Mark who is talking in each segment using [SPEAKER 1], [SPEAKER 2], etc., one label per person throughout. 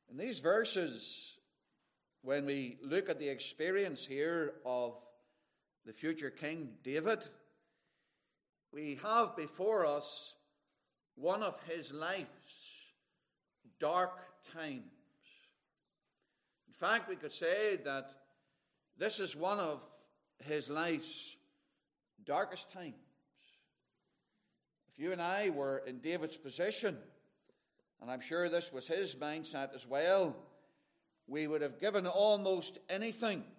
[SPEAKER 1] In these verses, when we look at the experience here of the future King David, we have before us one of his life's dark times. In fact, we could say that this is one of his life's darkest times. If you and I were in David's position, and I'm sure this was his mindset as well, we would have given almost anything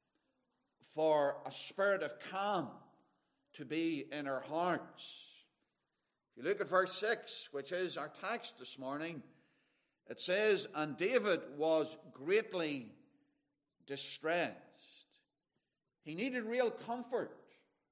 [SPEAKER 1] for a spirit of calm to be in our hearts. If you look at verse 6, which is our text this morning, it says, "And David was greatly distressed." He needed real comfort.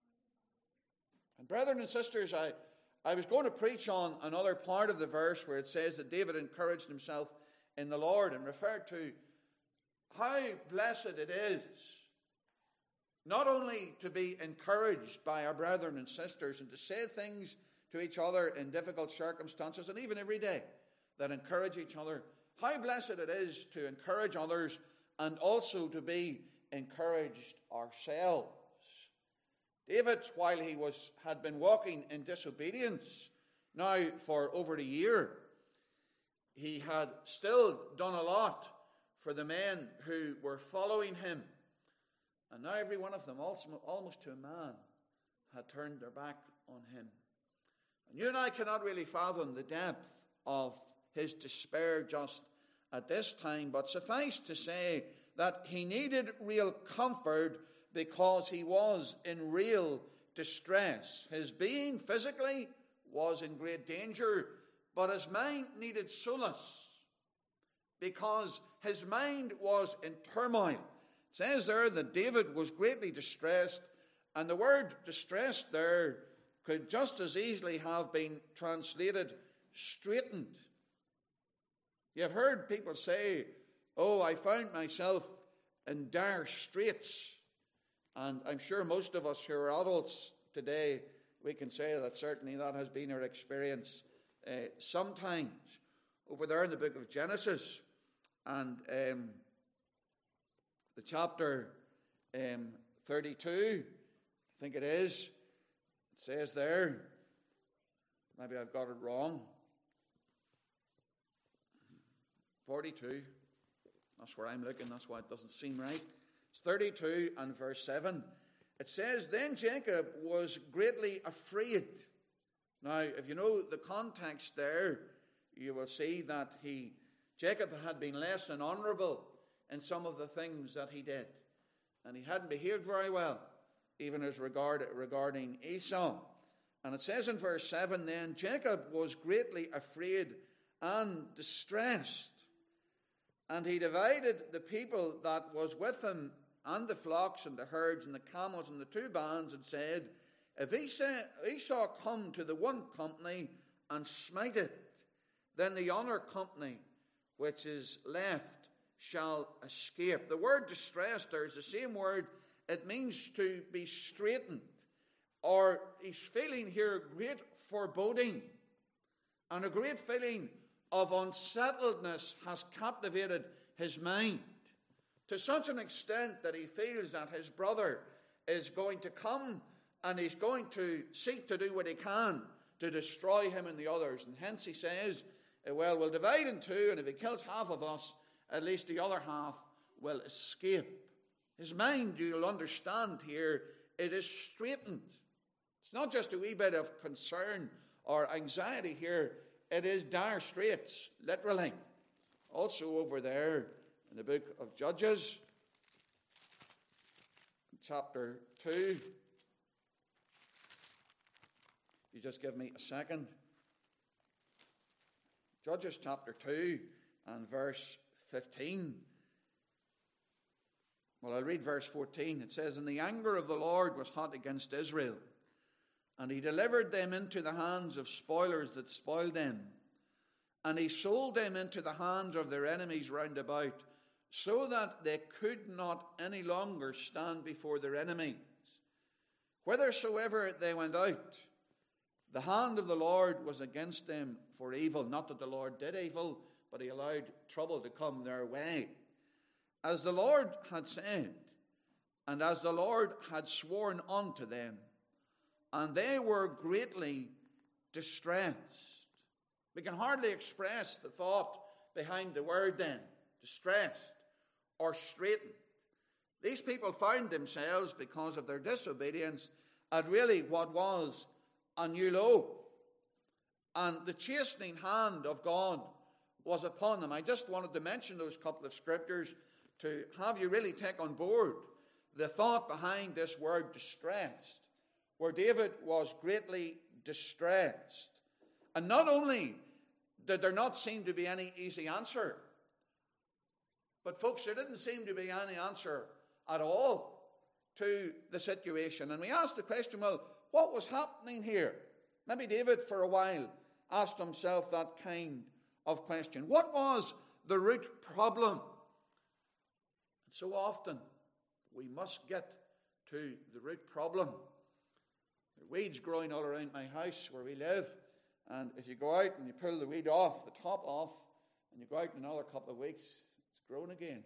[SPEAKER 1] And brethren and sisters, I was going to preach on another part of the verse where it says that David encouraged himself in the Lord and referred to how blessed it is not only to be encouraged by our brethren and sisters and to say things to each other in difficult circumstances and even every day that encourage each other. How blessed it is to encourage others and also to be encouraged ourselves. David, while he had been walking in disobedience now for over a year, he had still done a lot for the men who were following him. And now every one of them, almost to a man, had turned their back on him. And you and I cannot really fathom the depth of his despair just at this time, but suffice to say that he needed real comfort because he was in real distress. His being physically was in great danger, but his mind needed solace because his mind was in turmoil. It says there that David was greatly distressed, and the word distressed there could just as easily have been translated straitened. You've heard people say, "Oh, I found myself in dire straits." And I'm sure most of us who are adults today, we can say that certainly that has been our experience sometimes. Over there in the book of Genesis and the chapter 32, I think it is, it says there, maybe I've got it wrong, 42, that's where I'm looking, that's why it doesn't seem right. It's 32 and verse 7. It says, "Then Jacob was greatly afraid." Now, if you know the context there, you will see that Jacob had been less than honourable in some of the things that he did. And he hadn't behaved very well, even as regarding Esau. And it says in verse 7, "Then Jacob was greatly afraid and distressed. And he divided the people that was with him, and the flocks and the herds and the camels and the two bands, and said, If Esau come to the one company and smite it, then the other company which is left shall escape." The word distressed there is the same word. It means to be straitened. Or he's feeling here great foreboding. And a great feeling of unsettledness has captivated his mind to such an extent that he feels that his brother is going to come and he's going to seek to do what he can to destroy him and the others. And hence he says, well, we'll divide in two, and if he kills half of us, at least the other half will escape. His mind, you'll understand here, it is straitened. It's not just a wee bit of concern or anxiety here. It is dire straits, literally. Also over there in the book of Judges, chapter 2. You just give me a second. Judges chapter 2 and verse 15. Well, I'll read verse 14. It says, "And the anger of the Lord was hot against Israel, and he delivered them into the hands of spoilers that spoiled them. And he sold them into the hands of their enemies round about, so that they could not any longer stand before their enemies. Whithersoever they went out, the hand of the Lord was against them for evil." Not that the Lord did evil, but he allowed trouble to come their way. As the Lord had said, and as the Lord had sworn unto them, and they were greatly distressed. We can hardly express the thought behind the word then, distressed or straitened. These people found themselves, because of their disobedience, at really what was a new low. And the chastening hand of God was upon them. I just wanted to mention those couple of scriptures to have you really take on board the thought behind this word distressed, where David was greatly distressed. And not only did there not seem to be any easy answer, but folks, there didn't seem to be any answer at all to the situation. And we asked the question, well, what was happening here? Maybe David, for a while, asked himself that kind of question. What was the root problem? And so often, we must get to the root problem. There are weeds growing all around my house where we live, and if you go out and you pull the weed off, the top off, and you go out in another couple of weeks, it's grown again.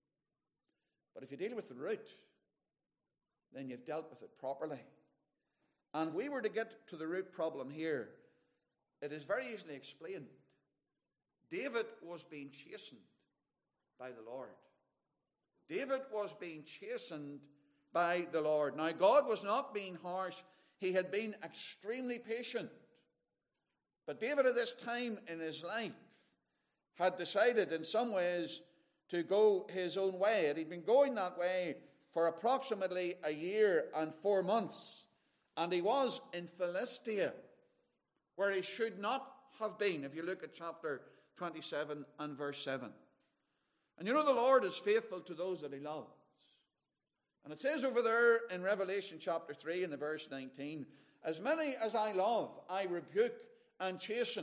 [SPEAKER 1] But if you deal with the root, then you've dealt with it properly. And if we were to get to the root problem here, it is very easily explained. David was being chastened by the Lord. David was being chastened by the Lord. Now, God was not being harsh. He had been extremely patient. But David at this time in his life had decided in some ways to go his own way. And he'd been going that way for approximately a year and 4 months. And he was in Philistia, where he should not have been, if you look at chapter 27 and verse 7. And you know the Lord is faithful to those that he loves. And it says over there in Revelation chapter 3 in the verse 19, as many as I love, I rebuke and chasten.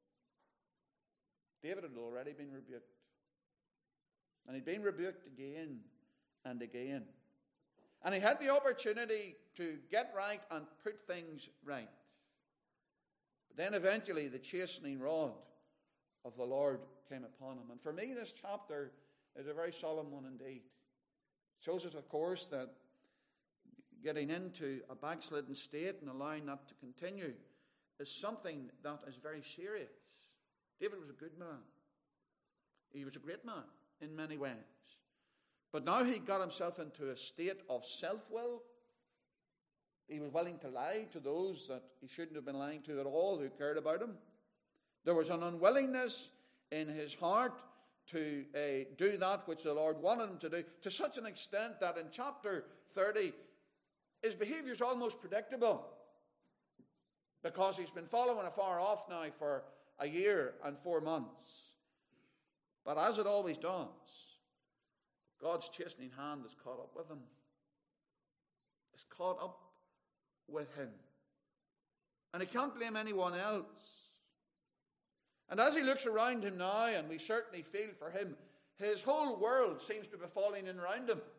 [SPEAKER 1] David had already been rebuked. And he'd been rebuked again and again. And he had the opportunity to get right and put things right. But then eventually the chastening rod of the Lord came upon him. And for me, this chapter is a very solemn one indeed. It shows us, of course, that getting into a backslidden state and allowing that to continue is something that is very serious. David was a good man. He was a great man in many ways. But now he got himself into a state of self-will. He was willing to lie to those that he shouldn't have been lying to at all, who cared about him. There was an unwillingness in his heart to do that which the Lord wanted him to do, to such an extent that in chapter 30, his behavior is almost predictable, because he's been following afar off now for a year and 4 months. But as it always does, God's chastening hand is caught up with him. It's caught up with him. And he can't blame anyone else. And as he looks around him now, and we certainly feel for him, his whole world seems to be falling in around him.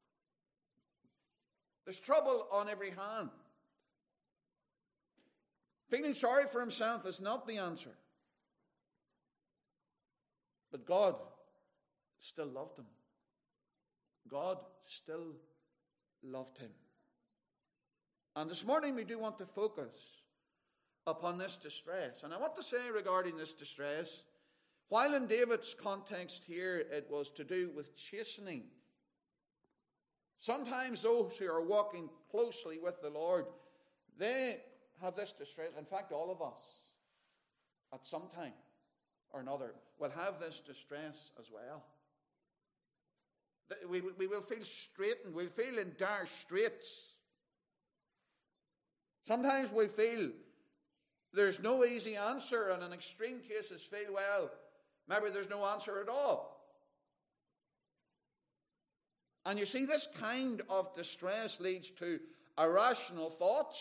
[SPEAKER 1] There's trouble on every hand. Feeling sorry for himself is not the answer. But God still loved him. God still loved him. And this morning we do want to focus upon this distress. And I want to say regarding this distress, while in David's context here it was to do with chastening, sometimes those who are walking closely with the Lord, they have this distress. In fact, all of us at some time or another will have this distress as well. We will feel straitened. We'll feel in dire straits. Sometimes we feel there's no easy answer, and in extreme cases feel, well, maybe there's no answer at all. And you see, this kind of distress leads to irrational thoughts.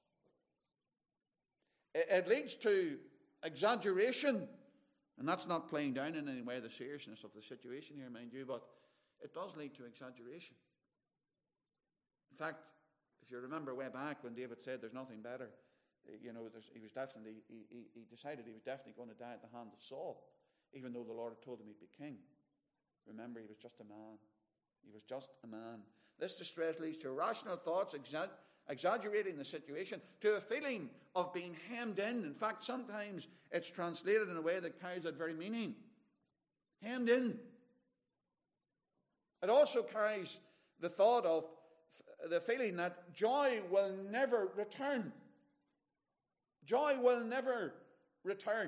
[SPEAKER 1] It leads to exaggeration. And that's not playing down in any way the seriousness of the situation here, mind you, but it does lead to exaggeration. In fact, if you remember way back when David said there's nothing better, he decided he was definitely going to die at the hand of Saul. even though the Lord had told him he'd be king. Remember, he was just a man. He was just a man. This distress leads to irrational thoughts, exaggerating the situation, to a feeling of being hemmed in. In fact, sometimes it's translated in a way that carries that very meaning. Hemmed in. It also carries the thought of the feeling that joy will never return. Joy will never return.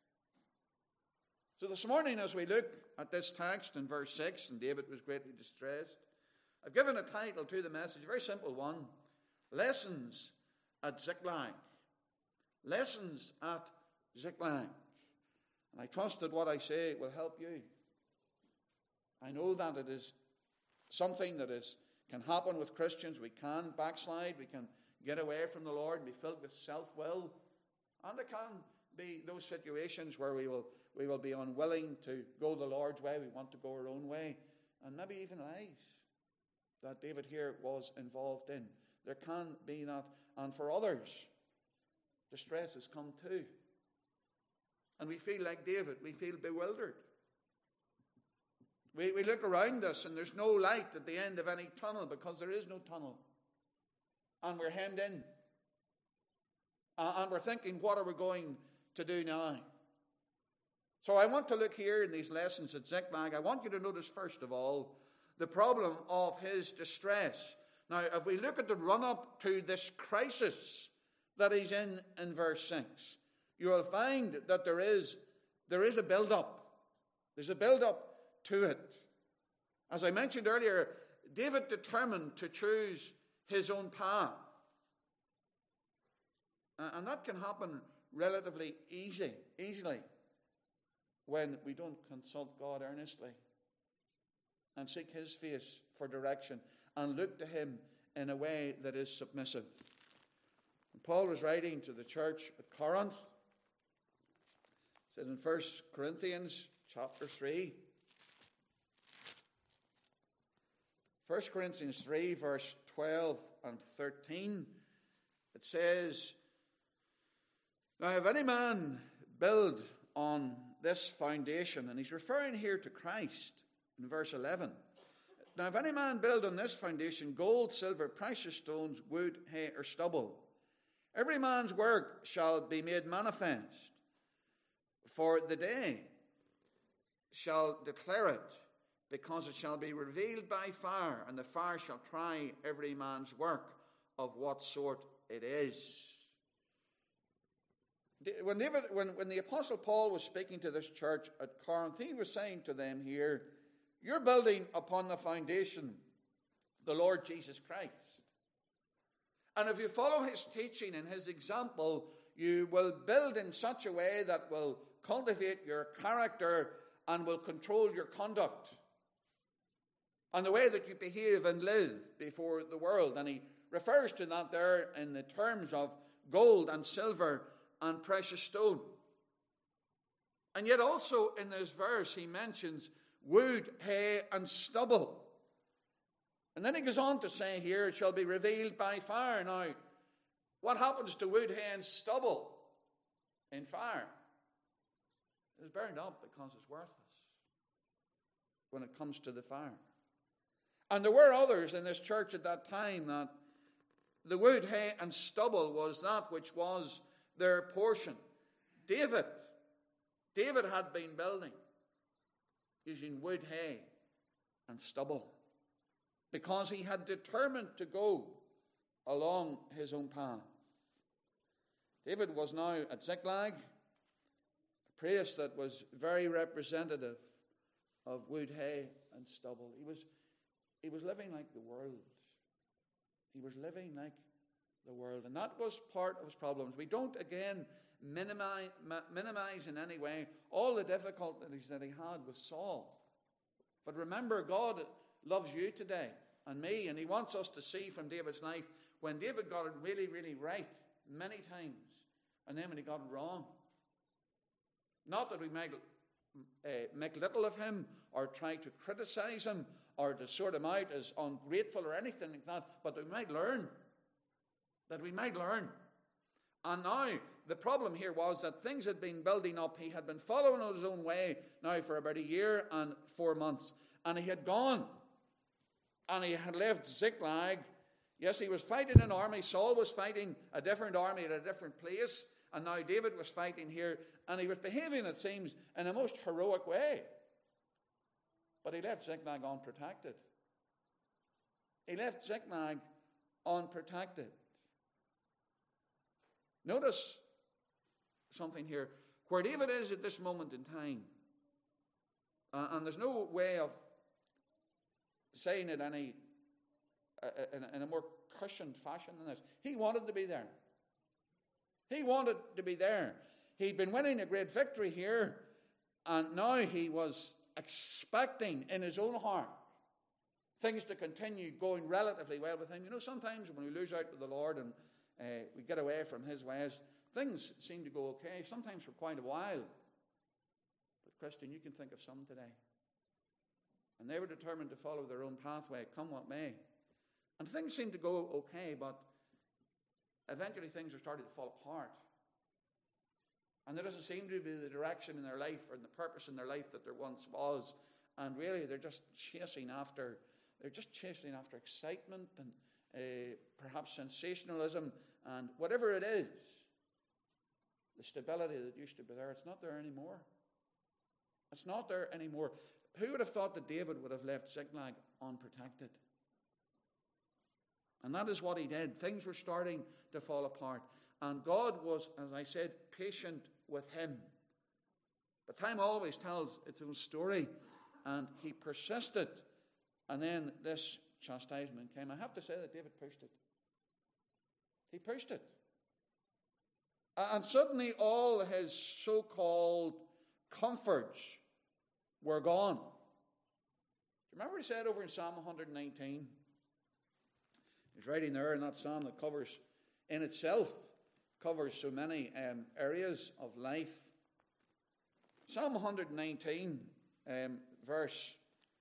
[SPEAKER 1] So this morning, as we look at this text in verse 6, and David was greatly distressed, I've given a title to the message, a very simple one: Lessons at Ziklag. Lessons at Ziklag. And I trust that what I say will help you. I know that it is something that can happen with Christians. We can backslide, we can get away from the Lord and be filled with self-will. And there can be those situations where we will be unwilling to go the Lord's way. We want to go our own way. And maybe even lies that David here was involved in. There can be that. And for others, distress has come too. And we feel like David. We feel bewildered. We look around us and there's no light at the end of any tunnel, because there is no tunnel. And we're hemmed in. And we're thinking, what are we going to do now? So I want to look here in these lessons at Ziklag. I want you to notice, first of all, the problem of his distress. Now, if we look at the run-up to this crisis that he's in verse 6, you will find that there is a build-up. There's a build-up to it. As I mentioned earlier, David determined to choose his own path. And that can happen relatively easily when we don't consult God earnestly and seek his face for direction and look to him in a way that is submissive. And Paul was writing to the church at Corinth. It said in 1 Corinthians chapter 3, 1 Corinthians 3, verse 12 and 13, it says, "Now if any man build on this foundation," and he's referring here to Christ in verse 11. "Now if any man build on this foundation gold, silver, precious stones, wood, hay, or stubble, every man's work shall be made manifest, for the day shall declare it, because it shall be revealed by fire, and the fire shall try every man's work of what sort it is." When the Apostle Paul was speaking to this church at Corinth, he was saying to them here, you're building upon the foundation, the Lord Jesus Christ. And if you follow his teaching and his example, you will build in such a way that will cultivate your character and will control your conduct and the way that you behave and live before the world. And he refers to that there in the terms of gold and silver and precious stone. And yet also in this verse he mentions wood, hay, and stubble. And then he goes on to say here, it shall be revealed by fire. Now, what happens to wood, hay, and stubble in fire? It is burned up because it's worthless when it comes to the fire. And there were others in this church at that time that the wood, hay, and stubble was that which was their portion. David had been building using wood, hay, and stubble because he had determined to go along his own path. David was now at Ziklag, a place that was very representative of wood, hay, and stubble. He was living like the world. He was living like the world. And that was part of his problems. We don't, again, minimize in any way all the difficulties that he had with Saul. But remember, God loves you today and me, and he wants us to see from David's life when David got it really, really right many times, and then when he got it wrong. Not that we might make little of him or try to criticize him or to sort him out as ungrateful or anything like that, but we might learn. That we might learn. And now the problem here was that things had been building up. He had been following his own way now for about 1 year and 4 months. And he had gone. And he had left Ziklag. Yes, he was fighting an army. Saul was fighting a different army at a different place. And now David was fighting here. And he was behaving, it seems, in a most heroic way. But he left Ziklag unprotected. He left Ziklag unprotected. Notice something here. Where David is at this moment in time, and there's no way of saying it in a more cushioned fashion than this. He wanted to be there. He wanted to be there. He'd been winning a great victory here, and now he was expecting in his own heart things to continue going relatively well with him. You know, sometimes when we lose out with the Lord and we get away from his ways, things seem to go okay, sometimes for quite a while. But Christian, you can think of some today. And they were determined to follow their own pathway, come what may. And things seemed to go okay, but eventually things are starting to fall apart. And there doesn't seem to be the direction in their life or the purpose in their life that there once was. And really they're just chasing after excitement and perhaps sensationalism and whatever it is. The stability that used to be there, it's not there anymore. It's not there anymore. Who would have thought that David would have left Ziklag unprotected? And that is what he did. Things were starting to fall apart. And God was, as I said, patient with him. But time always tells its own story. And he persisted. And then this chastisement came. I have to say that David pushed it. He pushed it. And suddenly all his so-called comforts were gone. Do you remember he said over in Psalm 119? He's writing there in that psalm that covers so many areas of life. Psalm 119, verse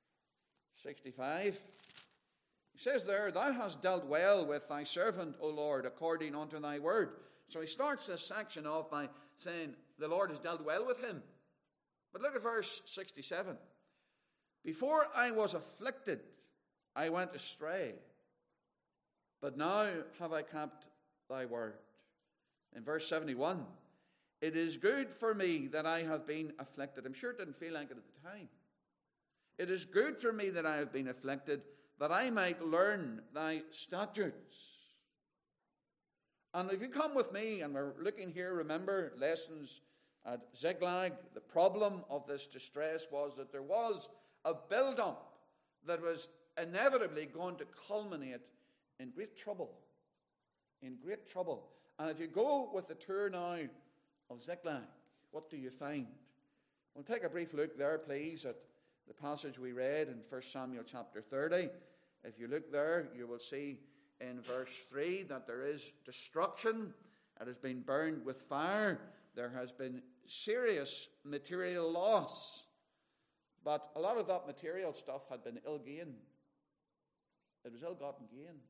[SPEAKER 1] 65. He says there, "Thou hast dealt well with thy servant, O Lord, according unto thy word." So he starts this section off by saying the Lord has dealt well with him. But look at verse 67. "Before I was afflicted, I went astray, but now have I kept thy word." In verse 71, "It is good for me that I have been afflicted." I'm sure it didn't feel like it at the time. "It is good for me that I have been afflicted, that I might learn thy statutes." And if you come with me, and we're looking here, remember, lessons at Ziklag, the problem of this distress was that there was a build-up that was inevitably going to culminate in great trouble. In great trouble. And if you go with the tour now of Ziklag, what do you find? We'll take a brief look there, please, at the passage we read in 1 Samuel chapter 30. If you look there, you will see in verse 3 that there is destruction. It has been burned with fire. There has been serious material loss. But a lot of that material stuff had been ill-gain. It was ill-gotten gains.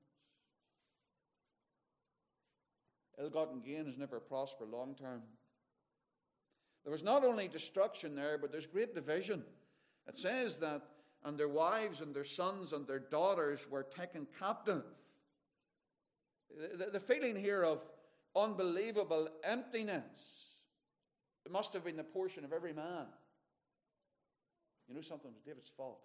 [SPEAKER 1] Ill-gotten gains never prosper long-term. There was not only destruction there, but there's great division. It says that and their wives and their sons and their daughters were taken captive. The feeling here of unbelievable emptiness, it must have been the portion of every man. You know something? It was David's fault.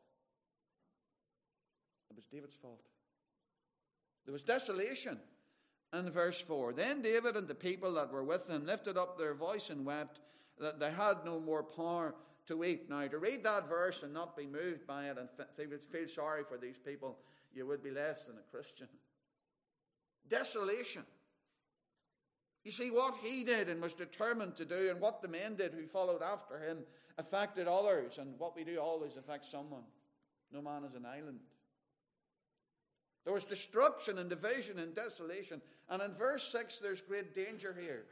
[SPEAKER 1] It was David's fault. There was desolation in verse 4. "Then David and the people that were with him lifted up their voice and wept that they had no more power to weep." Now, to read that verse and not be moved by it and feel sorry for these people, you would be less than a Christian. Desolation. You see, what he did and was determined to do and what the men did who followed after him affected others, and what we do always affects someone. No man is an island. There was destruction and division and desolation. And in verse 6, there's great danger here.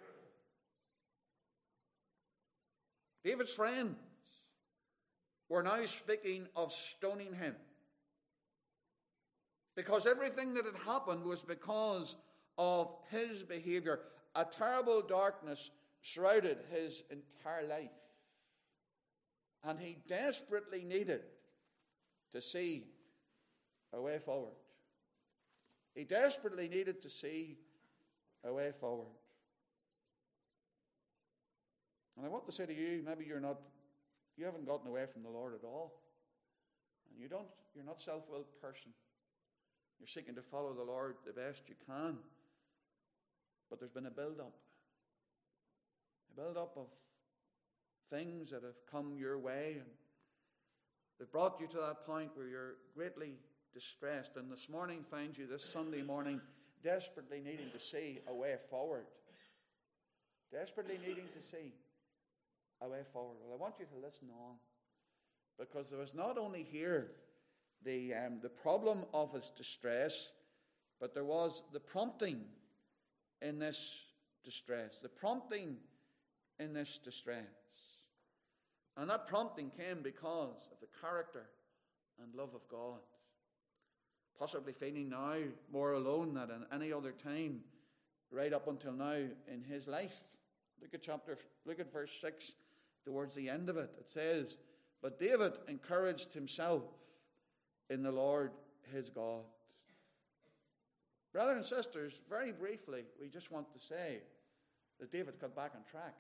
[SPEAKER 1] David's friends were now speaking of stoning him. Because everything that had happened was because of his behavior. a terrible darkness shrouded his entire life. And he desperately needed to see a way forward. He desperately needed to see a way forward. And I want to say to you, maybe you haven't gotten away from the Lord at all. And you're not a self-willed person. You're seeking to follow the Lord the best you can. But there's been a build-up. A build-up of things that have come your way, and they've brought you to that point where you're greatly distressed, and this morning finds you, this Sunday morning, desperately needing to see a way forward. Desperately needing to see a way forward. Well, I want you to listen on, because there was not only here the problem of his distress, but there was the prompting in this distress. The prompting in this distress. And that prompting came because of the character and love of God. Possibly feeling now more alone than at any other time, right up until now in his life. Look at verse 6, towards the end of it. It says, "But David encouraged himself in the Lord his God." Brothers and sisters, very briefly, we just want to say that David got back on track.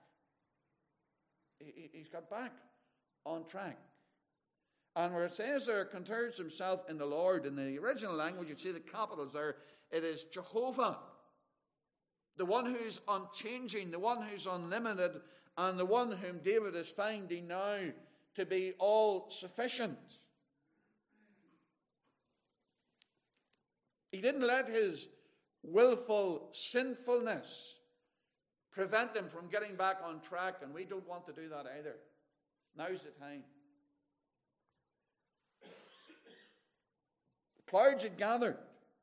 [SPEAKER 1] He's got back on track. And where it says there, encouraged himself in the Lord, in the original language, you see the capitals there, it is Jehovah. The one who's unchanging, the one who's unlimited, and the one whom David is finding now to be all sufficient. He didn't let his willful sinfulness prevent him from getting back on track, and we don't want to do that either. Now's the time. The clouds had gathered,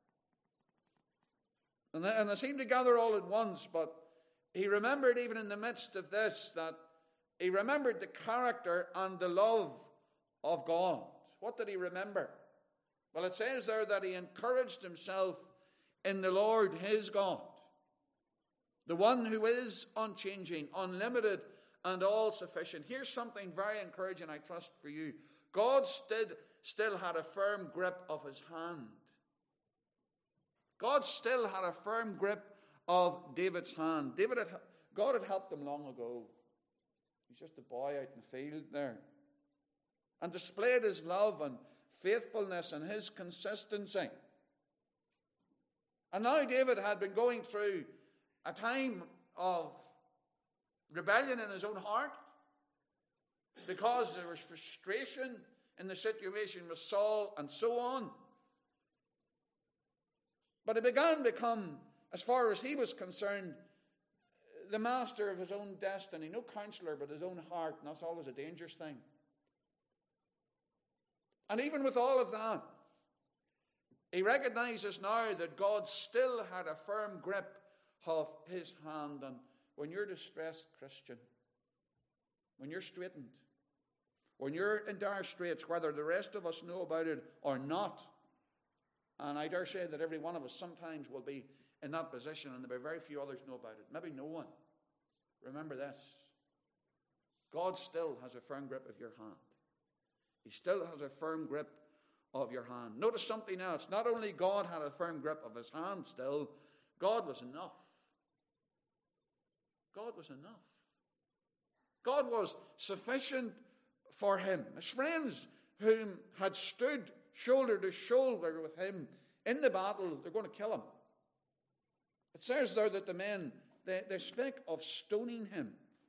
[SPEAKER 1] and they seemed to gather all at once, but he remembered even in the midst of this that he remembered the character and the love of God. What did he remember? Well, it says there that he encouraged himself in the Lord his God, the one who is unchanging, unlimited, and all-sufficient. Here's something very encouraging, I trust, for you. God still had a firm grip of his hand. God still had a firm grip of David's hand. God had helped him long ago. He's just a boy out in the field there. And displayed his love and faithfulness and his consistency. And now David had been going through a time of rebellion in his own heart, because there was frustration in the situation with Saul and so on. But he began to become, as far as he was concerned, the master of his own destiny. No counselor, but his own heart. And that's always a dangerous thing. And even with all of that, he recognizes now that God still had a firm grip of his hand. And when you're distressed, Christian, when you're straitened, when you're in dire straits, whether the rest of us know about it or not, and I dare say that every one of us sometimes will be in that position, and there'll be very few others know about it. Maybe no one. Remember this. God still has a firm grip of your hand. He still has a firm grip of your hand. Notice something else. Not only God had a firm grip of his hand still, God was enough. God was enough. God was sufficient for him. His friends whom had stood shoulder to shoulder with him in the battle, they're going to kill him. It says there that the men, they speak of stoning him.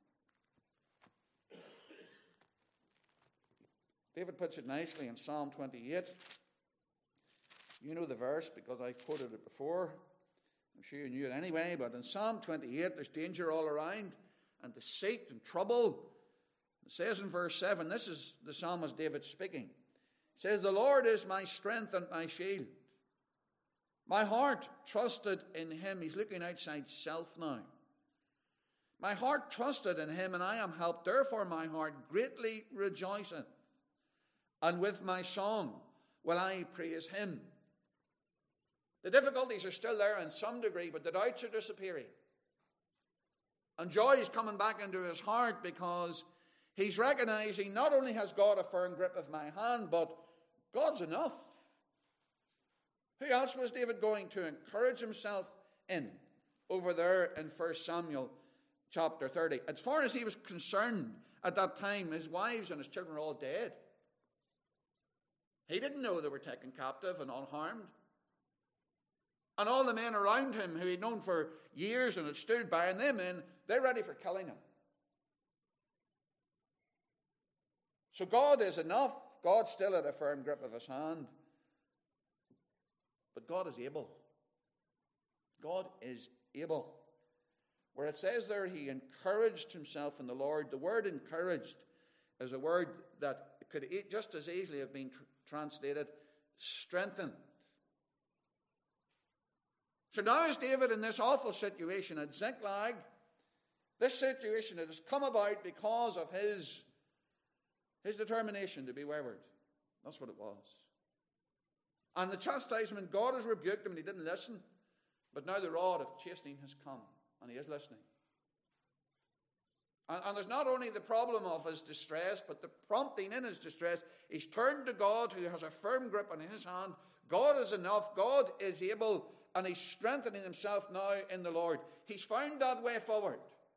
[SPEAKER 1] David puts it nicely in Psalm 28. You know the verse because I quoted it before. I'm sure you knew it anyway, but in Psalm 28 there's danger all around and deceit and trouble. It says in verse 7, this is the psalmist David speaking. It says, "The Lord is my strength and my shield. My heart trusted in him." He's looking outside self now. "My heart trusted in him, and I am helped. Therefore my heart greatly rejoiceth. And with my song will I praise him." The difficulties are still there in some degree, but the doubts are disappearing. And joy is coming back into his heart because he's recognizing not only has God a firm grip of my hand, but God's enough. Who else was David going to encourage himself in over there in 1 Samuel chapter 30? As far as he was concerned at that time, his wives and his children were all dead. He didn't know they were taken captive and unharmed. And all the men around him who he'd known for years and had stood by and them in, they're ready for killing him. So God is enough. God still had a firm grip of his hand. But God is able. God is able. Where it says there, he encouraged himself in the Lord. The word encouraged is a word that could just as easily have been translated strengthened. So now is David in this awful situation at Ziklag. This situation that has come about because of his determination to be wayward. That's what it was. And the chastisement, God has rebuked him and he didn't listen. But now the rod of chastening has come and he is listening. And there's not only the problem of his distress, but the prompting in his distress. He's turned to God who has a firm grip on his hand. God is enough. God is able. And he's strengthening himself now in the Lord. He's found that way forward.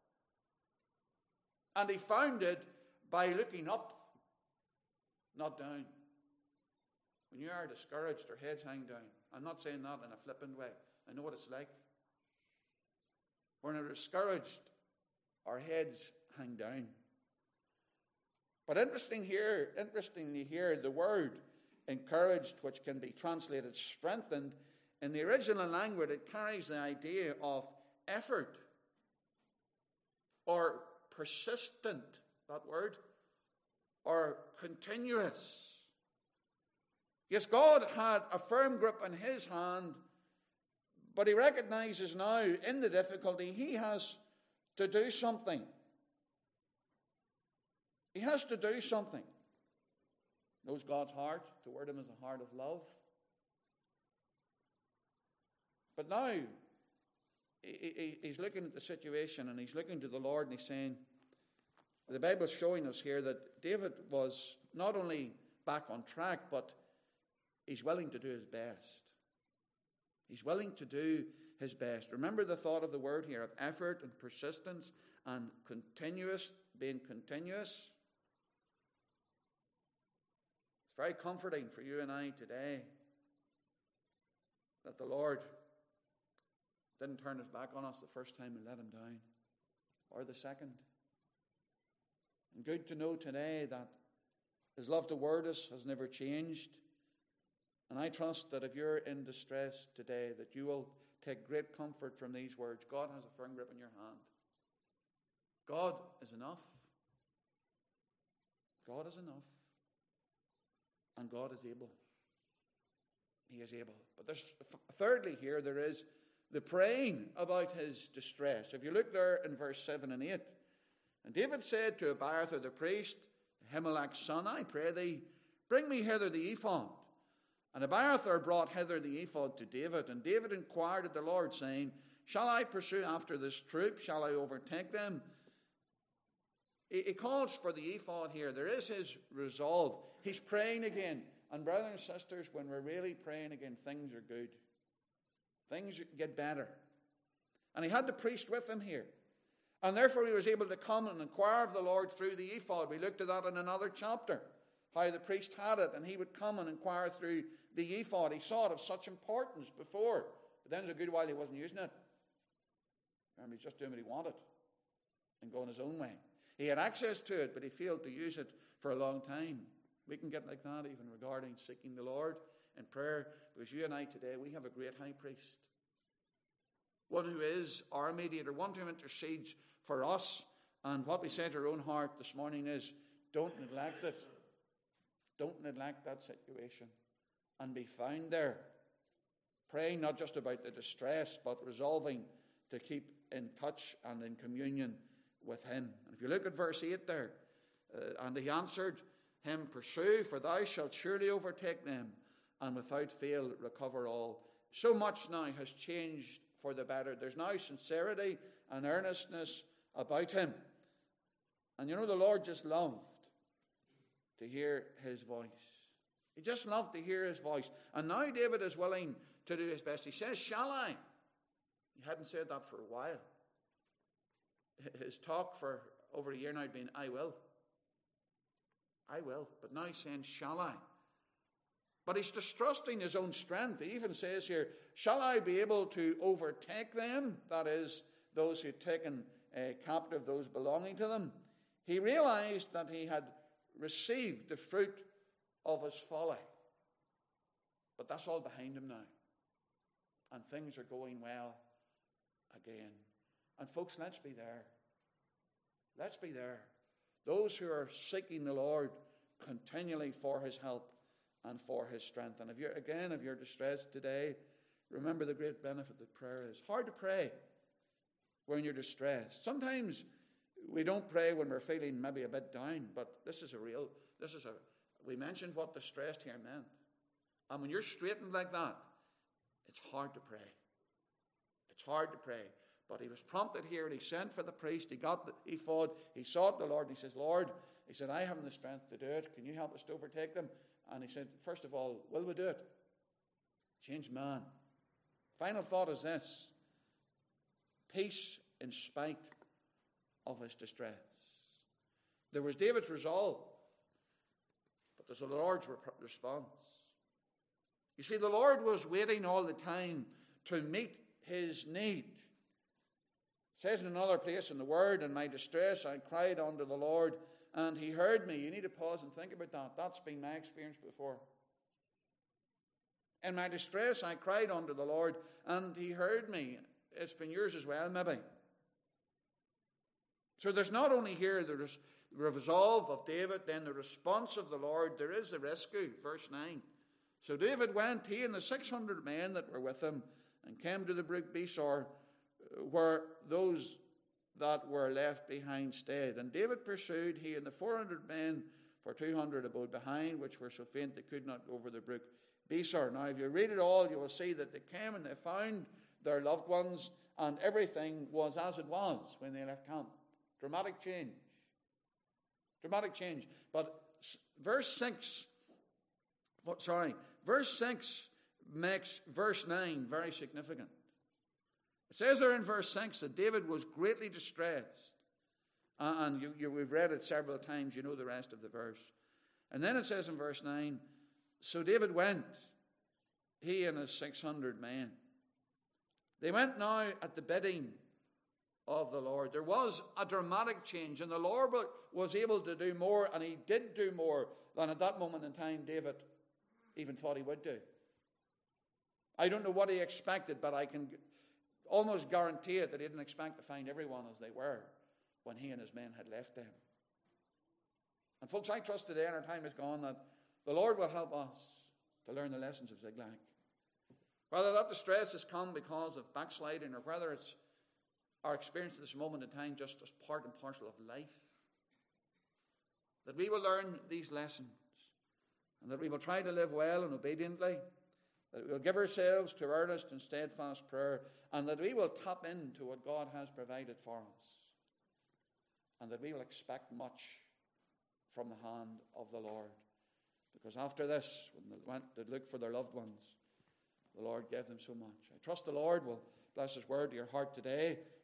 [SPEAKER 1] And he found it by looking up, not down. When you are discouraged, our heads hang down. I'm not saying that in a flippant way. I know what it's like. When we're discouraged, our heads hang down. But interestingly here, the word encouraged, which can be translated strengthened, in the original language, it carries the idea of effort or persistent, that word, or continuous. Yes, God had a firm grip on his hand, but he recognizes now in the difficulty he has to do something. He has to do something. Knows God's heart toward him is a heart of love. But now he's looking at the situation and he's looking to the Lord and he's saying, the Bible's showing us here that David was not only back on track, but he's willing to do his best. He's willing to do his best. Remember the thought of the word here of effort and persistence and continuous, being continuous. It's very comforting for you and I today that the Lord didn't turn his back on us the first time we let him down, or the second. And good to know today that his love toward us has never changed. And I trust that if you're in distress today, that you will take great comfort from these words. God has a firm grip in your hand. God is enough. God is enough. And God is able. He is able. But there's thirdly here, there is the praying about his distress. If you look there in verse 7 and 8, and David said to Abiathar the priest, Ahimelech's son, I pray thee, bring me hither the ephod. And Abiathar brought hither the ephod to David. And David inquired of the Lord, saying, shall I pursue after this troop? Shall I overtake them? He calls for the ephod here. There is his resolve. He's praying again. And brothers and sisters, when we're really praying again, things are good. Things get better. And he had the priest with him here. And therefore he was able to come and inquire of the Lord through the ephod. We looked at that in another chapter, how the priest had it, and he would come and inquire through the ephod. He saw it of such importance before, but then it was a good while he wasn't using it. Remember, he's just doing what he wanted and going his own way. He had access to it, but he failed to use it for a long time. We can get like that even regarding seeking the Lord in prayer, because you and I today, we have a great high priest. One who is our mediator, one who intercedes for us. And what we say to our own heart this morning is, don't neglect it. Don't neglect that situation. And be found there. Praying not just about the distress, but resolving to keep in touch and in communion with him. And if you look at verse 8 there, and he answered him, pursue, for thou shalt surely overtake them, and without fail recover all. So much now has changed for the better. There's now sincerity and earnestness about him. And you know, the Lord just loved to hear his voice. He just loved to hear his voice. And now David is willing to do his best. He says, shall I? He hadn't said that for a while. His talk for over a year now had been, I will. I will. But now he's saying, shall I? But he's distrusting his own strength. He even says here, shall I be able to overtake them? That is, those who had taken captive, those belonging to them. He realized that he had received the fruit of his folly. But that's all behind him now. And things are going well again. And folks, let's be there. Let's be there. Those who are seeking the Lord continually for his help and for his strength. And if you're distressed today, remember the great benefit that prayer is. Hard to pray when you're distressed. Sometimes we don't pray when we're feeling maybe a bit down, but we mentioned what distressed here meant. And when you're straitened like that, it's hard to pray. It's hard to pray. But he was prompted here, and he sent for the priest. He sought the Lord, and he says, Lord, he said, I haven't the strength to do it. Can you help us to overtake them? And he said, first of all, will we do it? Change man. Final thought is this: peace in spite of his distress. There was David's resolve, but there's the Lord's response. You see, the Lord was waiting all the time to meet his need. It says in another place in the Word, in my distress I cried unto the Lord, and he heard me. You need to pause and think about that. That's been my experience before. In my distress I cried unto the Lord, and he heard me. It's been yours as well, maybe. So there's not only here the resolve of David, then the response of the Lord, there is the rescue. Verse 9. So David went, he and the 600 men that were with him, and came to the brook Besor, where those that were left behind stayed. And David pursued, he and the 400 men, for 200 abode behind, which were so faint they could not go over the brook Besor. Now, if you read it all, you will see that they came and they found their loved ones, and everything was as it was when they left camp. Dramatic change. Dramatic change. But verse 6 makes verse 9 very significant. It says there in verse 6 that David was greatly distressed. And we've read it several times. You know the rest of the verse. And then it says in verse 9, so David went, he and his 600 men. They went now at the bidding of the Lord. There was a dramatic change, and the Lord was able to do more, and he did do more than at that moment in time David even thought he would do. I don't know what he expected, but I can almost guarantee it that he didn't expect to find everyone as they were when he and his men had left them. And folks, I trust today, and our time is gone, that the Lord will help us to learn the lessons of Ziklag. Whether that distress has come because of backsliding, or whether it's our experience at this moment in time just as part and parcel of life, that we will learn these lessons, and that we will try to live well and obediently, that we will give ourselves to earnest and steadfast prayer, and that we will tap into what God has provided for us, and that we will expect much from the hand of the Lord. Because after this, when they went to look for their loved ones, the Lord gave them so much. I trust the Lord will bless his word to your heart today.